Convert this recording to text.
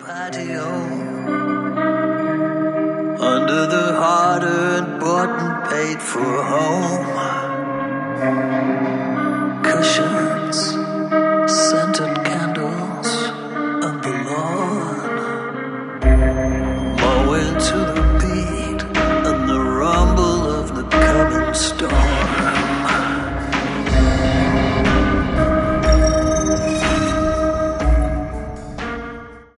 patio, under the hard-earned bought and paid for home.